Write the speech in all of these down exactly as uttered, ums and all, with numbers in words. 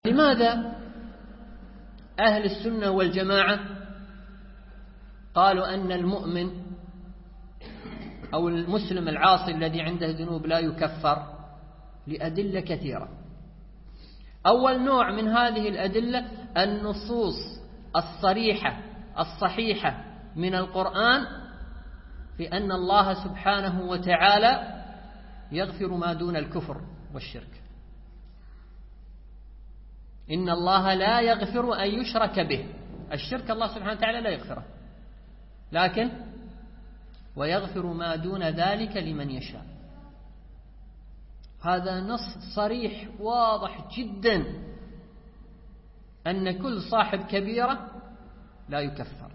لماذا أهل السنة والجماعة قالوا أن المؤمن أو المسلم العاصي الذي عنده ذنوب لا يكفر؟ لأدلة كثيرة. أول نوع من هذه الأدلة النصوص الصريحة الصحيحة من القرآن في أن الله سبحانه وتعالى يغفر ما دون الكفر والشرك. إن الله لا يغفر أن يشرك به، الشرك الله سبحانه وتعالى لا يغفره، لكن ويغفر ما دون ذلك لمن يشاء. هذا نص صريح واضح جدا أن كل صاحب كبيرة لا يكفر.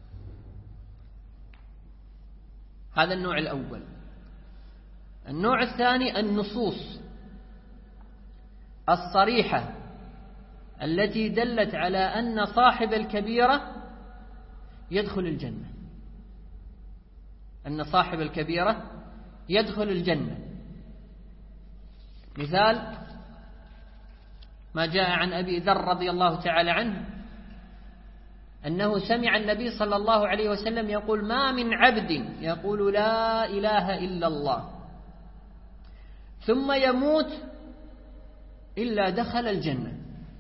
هذا النوع الأول. النوع الثاني النصوص الصريحة التي دلت على أن صاحب الكبيرة يدخل الجنة، أن صاحب الكبيرة يدخل الجنة. مثال ما جاء عن أبي ذر رضي الله تعالى عنه أنه سمع النبي صلى الله عليه وسلم يقول: ما من عبد يقول لا إله إلا الله ثم يموت إلا دخل الجنة.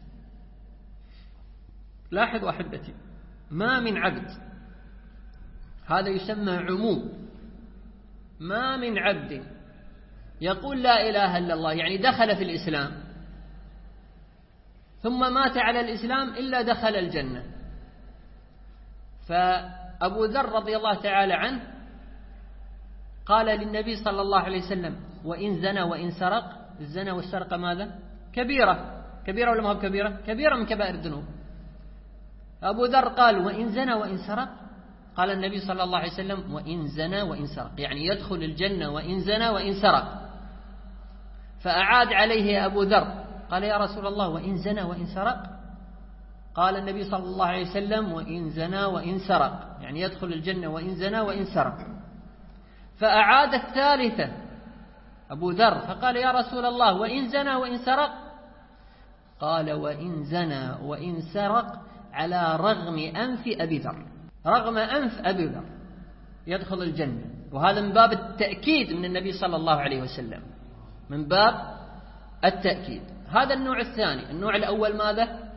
لاحظوا أحبتي، ما من عبد، هذا يسمى عموم. ما من عبد يقول لا إله إلا الله، يعني دخل في الإسلام ثم مات على الإسلام إلا دخل الجنة. فأبو ذر رضي الله تعالى عنه قال للنبي صلى الله عليه وسلم: وإن زنى وإن سرق. الزنا والسرقة ماذا؟ كبيرة. كبيرة ولا ما هو كبيرة؟ كبيرة من كبائر الذنوب. أبو ذر قال: وإن زنى وإن سرق. قال النبي صلى الله عليه وسلم: وإن زنى وإن سرق، يعني يدخل الجنة وإن زنى وإن سرق. فأعاد عليه أبو ذر قال: يا رسول الله، وإن زنى وإن سرق؟ قال النبي صلى الله عليه وسلم: وإن زنى وإن سرق، يعني يدخل الجنة وإن زنى وإن سرق. فأعاد الثالثة أبو ذر فقال: يا رسول الله، وإن زنى وإن سرق؟ قال: وإن زنى وإن سرق على رغم أنف أبي ذر، رغم أنف أبي ذر يدخل الجنة. وهذا من باب التأكيد من النبي صلى الله عليه وسلم، من باب التأكيد. هذا النوع الثاني. النوع الأول ماذا؟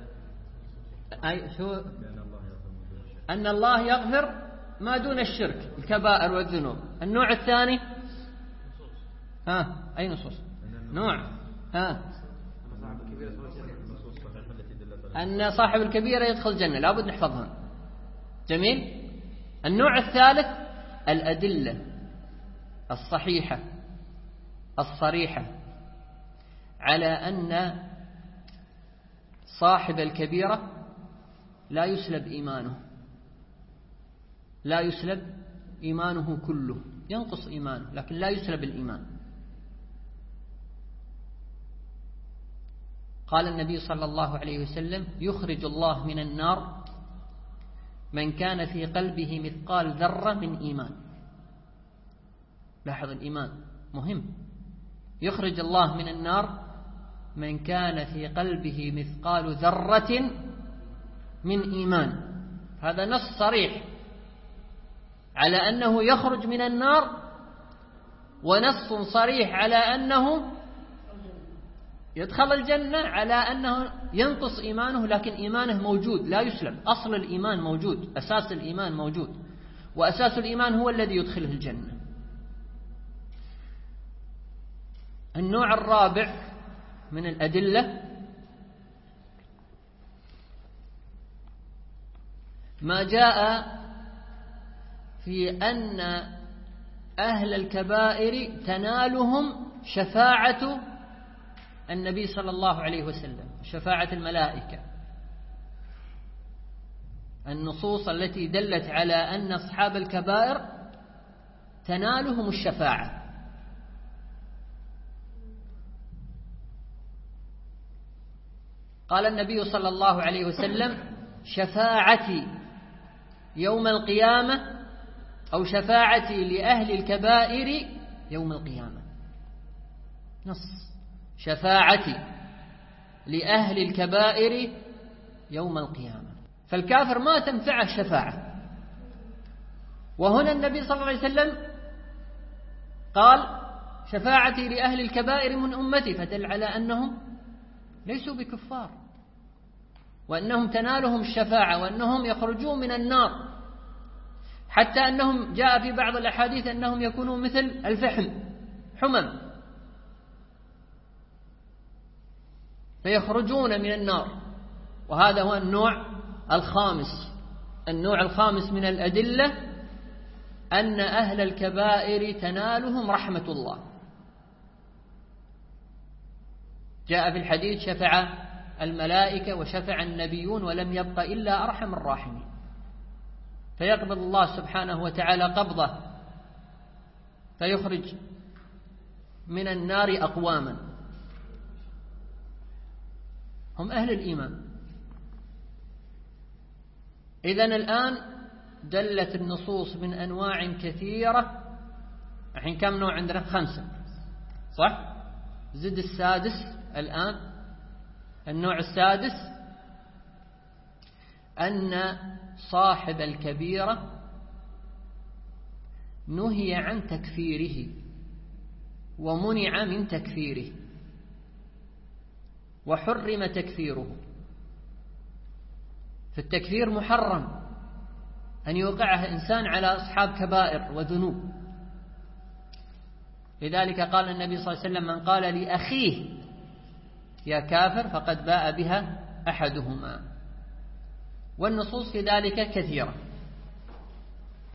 أي شو؟ أن الله يغفر ما دون الشرك، الكبائر والذنوب. النوع الثاني ها أي نصوص؟ نوع ها أن صاحب الكبيرة يدخل الجنة، لابد نحفظها. جميل. النوع الثالث الأدلة الصحيحة الصريحة على أن صاحب الكبيرة لا يسلب إيمانه، لا يسلب إيمانه كله، ينقص إيمانه لكن لا يسلب الإيمان. قال النبي صلى الله عليه وسلم: يخرج الله من النار من كان في قلبه مثقال ذرة من إيمان. لاحظ، الإيمان مهم. يخرج الله من النار من كان في قلبه مثقال ذرة من إيمان. هذا نص صريح على أنه يخرج من النار، ونص صريح على أنه يدخل الجنة، على أنه ينقص إيمانه لكن إيمانه موجود لا يسلب. أصل الإيمان موجود، أساس الإيمان موجود، وأساس الإيمان هو الذي يدخله الجنة. النوع الرابع من الأدلة ما جاء في أن أهل الكبائر تنالهم شفاعة النبي صلى الله عليه وسلم، شفاعة الملائكة. النصوص التي دلت على أن أصحاب الكبائر تنالهم الشفاعة. قال النبي صلى الله عليه وسلم: شفاعتي يوم القيامة، أو شفاعتي لأهل الكبائر يوم القيامة. نص: شفاعتي لأهل الكبائر يوم القيامة. فالكافر ما تنفعه الشفاعة. وهنا النبي صلى الله عليه وسلم قال شفاعتي لأهل الكبائر من أمتي، فدل على أنهم ليسوا بكفار، وأنهم تنالهم الشفاعة، وأنهم يخرجون من النار، حتى أنهم جاء في بعض الأحاديث أنهم يكونون مثل الفحم، حمم، فيخرجون من النار. وهذا هو النوع الخامس. النوع الخامس من الأدلة أن أهل الكبائر تنالهم رحمة الله. جاء في الحديث شفع الملائكة وشفع النبيون ولم يبق إلا أرحم الراحمين، فيقبض الله سبحانه وتعالى قبضة فيخرج من النار أقواما هم أهل الإيمان. إذن الآن دلت النصوص من أنواع كثيرة. الحين كم نوع عندنا؟ خمسة، صح؟ زد السادس الآن. النوع السادس أن صاحب الكبيرة نهي عن تكفيره ومنع من تكفيره وحرم تكفيره. فالتكفير محرم أن يوقعه إنسان على أصحاب كبائر وذنوب. لذلك قال النبي صلى الله عليه وسلم من قال لأخيه يا كافر فقد باء بها أحدهما. والنصوص في ذلك كثيرة.